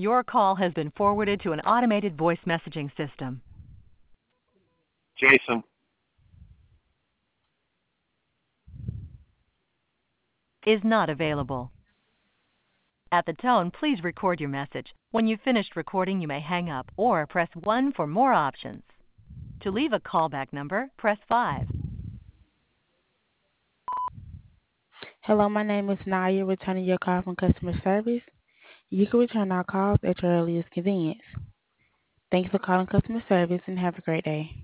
Your call has been forwarded to an automated voice messaging system. Jason. Is not available. At the tone, please record your message. When you've finished recording, you may hang up or press 1 for more options. To leave a callback number, press 5. Hello, my name is Naya, returning your call from customer service. You can return our calls at your earliest convenience. Thanks for calling customer service and have a great day.